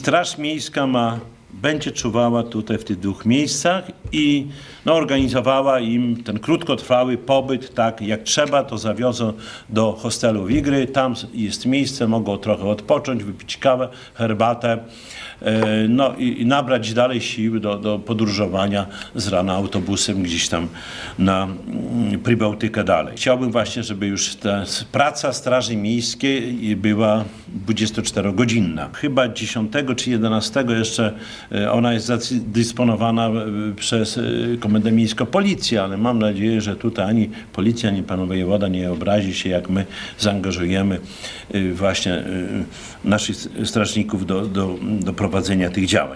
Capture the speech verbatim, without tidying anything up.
Straż Miejska ma, będzie czuwała tutaj w tych dwóch miejscach i no, organizowała im ten krótkotrwały pobyt, tak jak trzeba, to zawiozą do hostelu Wigry, tam jest miejsce, mogą trochę odpocząć, wypić kawę, herbatę, no i, i nabrać dalej sił do, do podróżowania z rana autobusem gdzieś tam na Prybałtykę dalej. Chciałbym właśnie, żeby już ta praca Straży Miejskiej była dwudziestoczterogodzinna. Chyba dziesiątego czy jedenastego jeszcze ona jest zadysponowana przez Komendę Miejską Policji, ale mam nadzieję, że tutaj ani policja, ani pan wojewoda nie obrazi się, jak my zaangażujemy właśnie naszych strażników do, do, do prowadzenia tych działań.